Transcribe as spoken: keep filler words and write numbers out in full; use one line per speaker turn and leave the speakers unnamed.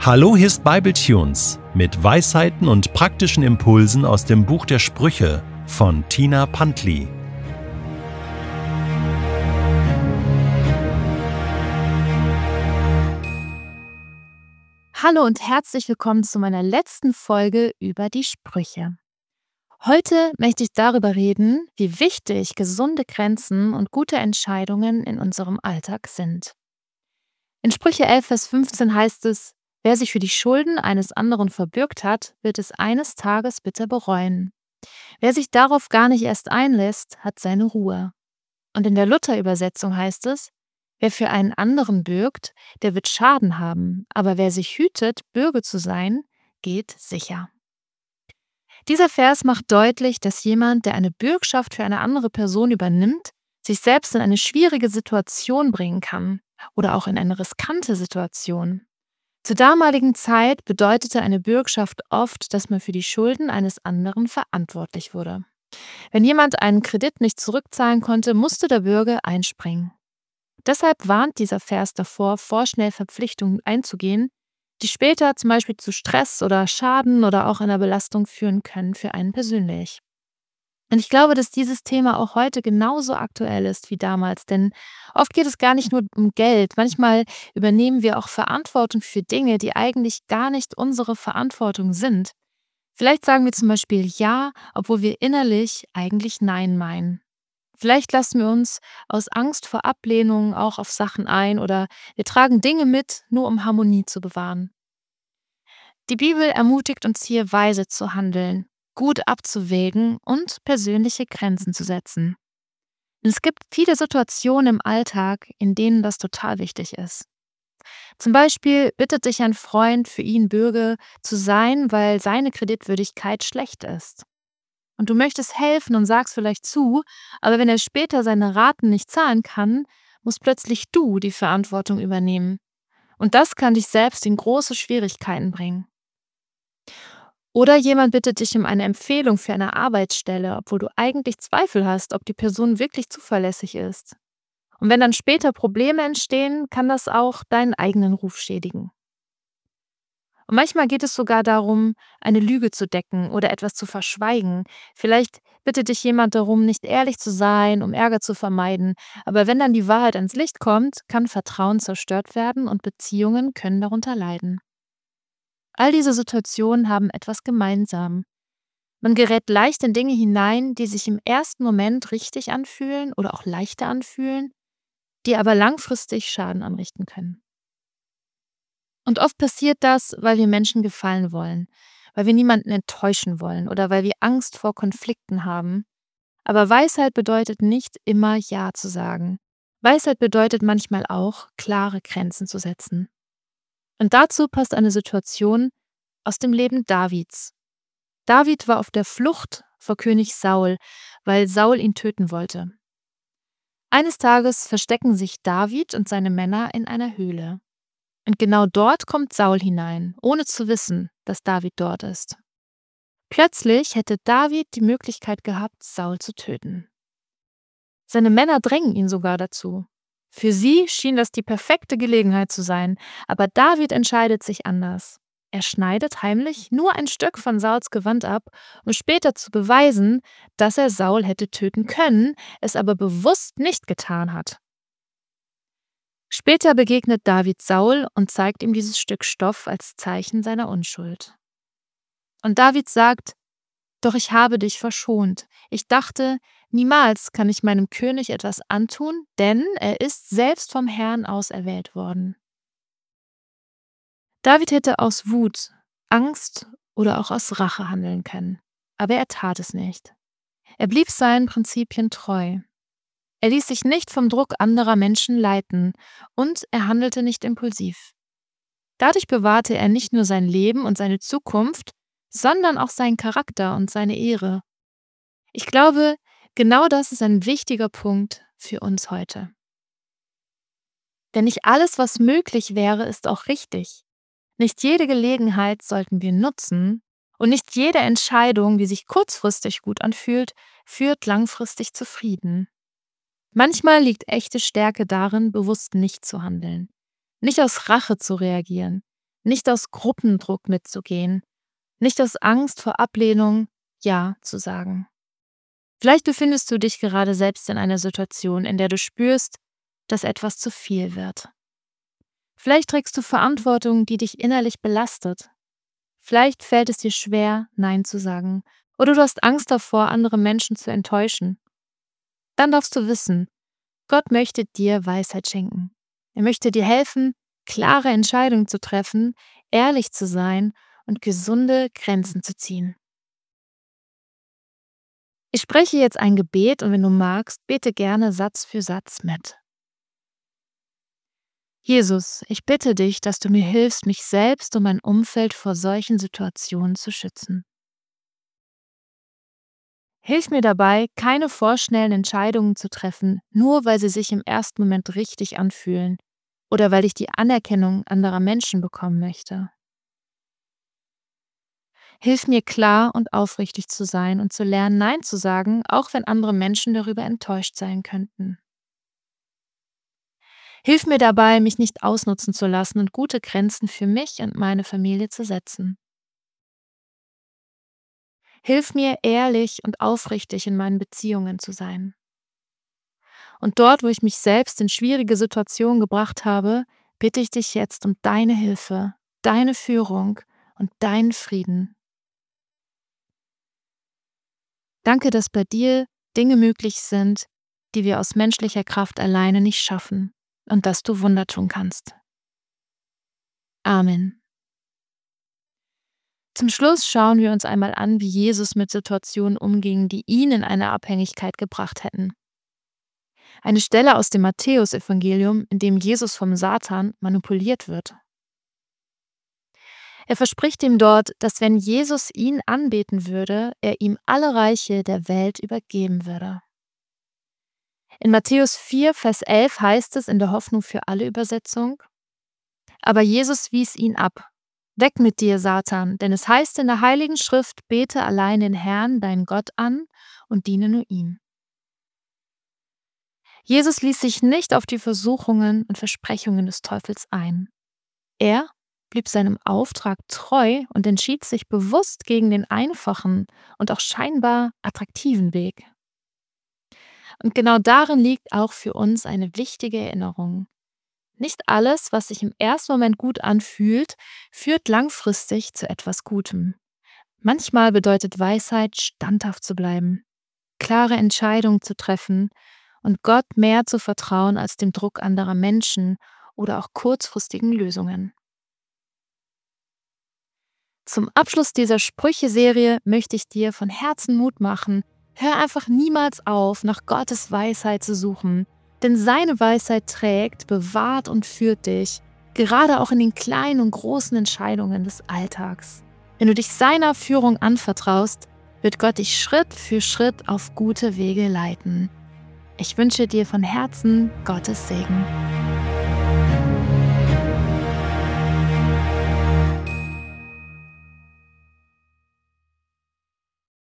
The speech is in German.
Hallo, hier ist Bibletunes mit Weisheiten und praktischen Impulsen aus dem Buch der Sprüche von Tina Pantli.
Hallo und herzlich willkommen zu meiner letzten Folge über die Sprüche. Heute möchte ich darüber reden, wie wichtig gesunde Grenzen und gute Entscheidungen in unserem Alltag sind. In Sprüche elf, Vers fünfzehn heißt es: Wer sich für die Schulden eines anderen verbürgt hat, wird es eines Tages bitter bereuen. Wer sich darauf gar nicht erst einlässt, hat seine Ruhe. Und in der Luther-Übersetzung heißt es: Wer für einen anderen bürgt, der wird Schaden haben, aber wer sich hütet, Bürge zu sein, geht sicher. Dieser Vers macht deutlich, dass jemand, der eine Bürgschaft für eine andere Person übernimmt, sich selbst in eine schwierige Situation bringen kann oder auch in eine riskante Situation. Zur damaligen Zeit bedeutete eine Bürgschaft oft, dass man für die Schulden eines anderen verantwortlich wurde. Wenn jemand einen Kredit nicht zurückzahlen konnte, musste der Bürger einspringen. Deshalb warnt dieser Vers davor, vorschnell Verpflichtungen einzugehen, die später zum Beispiel zu Stress oder Schaden oder auch einer Belastung führen können für einen persönlich. Und ich glaube, dass dieses Thema auch heute genauso aktuell ist wie damals, denn oft geht es gar nicht nur um Geld. Manchmal übernehmen wir auch Verantwortung für Dinge, die eigentlich gar nicht unsere Verantwortung sind. Vielleicht sagen wir zum Beispiel Ja, obwohl wir innerlich eigentlich Nein meinen. Vielleicht lassen wir uns aus Angst vor Ablehnung auch auf Sachen ein oder wir tragen Dinge mit, nur um Harmonie zu bewahren. Die Bibel ermutigt uns hier, weise zu handeln, gut abzuwägen und persönliche Grenzen zu setzen. Es gibt viele Situationen im Alltag, in denen das total wichtig ist. Zum Beispiel bittet dich ein Freund, für ihn Bürge zu sein, weil seine Kreditwürdigkeit schlecht ist. Und du möchtest helfen und sagst vielleicht zu, aber wenn er später seine Raten nicht zahlen kann, musst plötzlich du die Verantwortung übernehmen. Und das kann dich selbst in große Schwierigkeiten bringen. Oder jemand bittet dich um eine Empfehlung für eine Arbeitsstelle, obwohl du eigentlich Zweifel hast, ob die Person wirklich zuverlässig ist. Und wenn dann später Probleme entstehen, kann das auch deinen eigenen Ruf schädigen. Und manchmal geht es sogar darum, eine Lüge zu decken oder etwas zu verschweigen. Vielleicht bittet dich jemand darum, nicht ehrlich zu sein, um Ärger zu vermeiden. Aber wenn dann die Wahrheit ans Licht kommt, kann Vertrauen zerstört werden und Beziehungen können darunter leiden. All diese Situationen haben etwas gemeinsam. Man gerät leicht in Dinge hinein, die sich im ersten Moment richtig anfühlen oder auch leichter anfühlen, die aber langfristig Schaden anrichten können. Und oft passiert das, weil wir Menschen gefallen wollen, weil wir niemanden enttäuschen wollen oder weil wir Angst vor Konflikten haben. Aber Weisheit bedeutet nicht immer Ja zu sagen. Weisheit bedeutet manchmal auch, klare Grenzen zu setzen. Und dazu passt eine Situation aus dem Leben Davids. David war auf der Flucht vor König Saul, weil Saul ihn töten wollte. Eines Tages verstecken sich David und seine Männer in einer Höhle. Und genau dort kommt Saul hinein, ohne zu wissen, dass David dort ist. Plötzlich hätte David die Möglichkeit gehabt, Saul zu töten. Seine Männer drängen ihn sogar dazu. Für sie schien das die perfekte Gelegenheit zu sein, aber David entscheidet sich anders. Er schneidet heimlich nur ein Stück von Sauls Gewand ab, um später zu beweisen, dass er Saul hätte töten können, es aber bewusst nicht getan hat. Später begegnet David Saul und zeigt ihm dieses Stück Stoff als Zeichen seiner Unschuld. Und David sagt: Doch ich habe dich verschont. Ich dachte, niemals kann ich meinem König etwas antun, denn er ist selbst vom Herrn auserwählt worden. David hätte aus Wut, Angst oder auch aus Rache handeln können, aber er tat es nicht. Er blieb seinen Prinzipien treu. Er ließ sich nicht vom Druck anderer Menschen leiten und er handelte nicht impulsiv. Dadurch bewahrte er nicht nur sein Leben und seine Zukunft, sondern auch seinen Charakter und seine Ehre. Ich glaube, genau das ist ein wichtiger Punkt für uns heute. Denn nicht alles, was möglich wäre, ist auch richtig. Nicht jede Gelegenheit sollten wir nutzen und nicht jede Entscheidung, die sich kurzfristig gut anfühlt, führt langfristig zu Frieden. Manchmal liegt echte Stärke darin, bewusst nicht zu handeln, nicht aus Rache zu reagieren, nicht aus Gruppendruck mitzugehen, nicht aus Angst vor Ablehnung Ja zu sagen. Vielleicht befindest du dich gerade selbst in einer Situation, in der du spürst, dass etwas zu viel wird. Vielleicht trägst du Verantwortung, die dich innerlich belastet. Vielleicht fällt es dir schwer, Nein zu sagen, oder du hast Angst davor, andere Menschen zu enttäuschen. Dann darfst du wissen, Gott möchte dir Weisheit schenken. Er möchte dir helfen, klare Entscheidungen zu treffen, ehrlich zu sein und gesunde Grenzen zu ziehen. Ich spreche jetzt ein Gebet und wenn du magst, bete gerne Satz für Satz mit. Jesus, ich bitte dich, dass du mir hilfst, mich selbst und mein Umfeld vor solchen Situationen zu schützen. Hilf mir dabei, keine vorschnellen Entscheidungen zu treffen, nur weil sie sich im ersten Moment richtig anfühlen oder weil ich die Anerkennung anderer Menschen bekommen möchte. Hilf mir klar und aufrichtig zu sein und zu lernen, Nein zu sagen, auch wenn andere Menschen darüber enttäuscht sein könnten. Hilf mir dabei, mich nicht ausnutzen zu lassen und gute Grenzen für mich und meine Familie zu setzen. Hilf mir, ehrlich und aufrichtig in meinen Beziehungen zu sein. Und dort, wo ich mich selbst in schwierige Situationen gebracht habe, bitte ich dich jetzt um deine Hilfe, deine Führung und deinen Frieden. Danke, dass bei dir Dinge möglich sind, die wir aus menschlicher Kraft alleine nicht schaffen und dass du Wunder tun kannst. Amen. Zum Schluss schauen wir uns einmal an, wie Jesus mit Situationen umging, die ihn in eine Abhängigkeit gebracht hätten. Eine Stelle aus dem Matthäusevangelium, in dem Jesus vom Satan manipuliert wird. Er verspricht ihm dort, dass wenn Jesus ihn anbeten würde, er ihm alle Reiche der Welt übergeben würde. In Matthäus vier, Vers elf heißt es in der Hoffnung für alle Übersetzung: Aber Jesus wies ihn ab. Weg mit dir, Satan, denn es heißt in der Heiligen Schrift, bete allein den Herrn, deinen Gott an und diene nur ihm. Jesus ließ sich nicht auf die Versuchungen und Versprechungen des Teufels ein. Er blieb seinem Auftrag treu und entschied sich bewusst gegen den einfachen und auch scheinbar attraktiven Weg. Und genau darin liegt auch für uns eine wichtige Erinnerung. Nicht alles, was sich im ersten Moment gut anfühlt, führt langfristig zu etwas Gutem. Manchmal bedeutet Weisheit, standhaft zu bleiben, klare Entscheidungen zu treffen und Gott mehr zu vertrauen als dem Druck anderer Menschen oder auch kurzfristigen Lösungen. Zum Abschluss dieser Sprüche-Serie möchte ich dir von Herzen Mut machen, hör einfach niemals auf, nach Gottes Weisheit zu suchen, denn seine Weisheit trägt, bewahrt und führt dich, gerade auch in den kleinen und großen Entscheidungen des Alltags. Wenn du dich seiner Führung anvertraust, wird Gott dich Schritt für Schritt auf gute Wege leiten. Ich wünsche dir von Herzen Gottes Segen.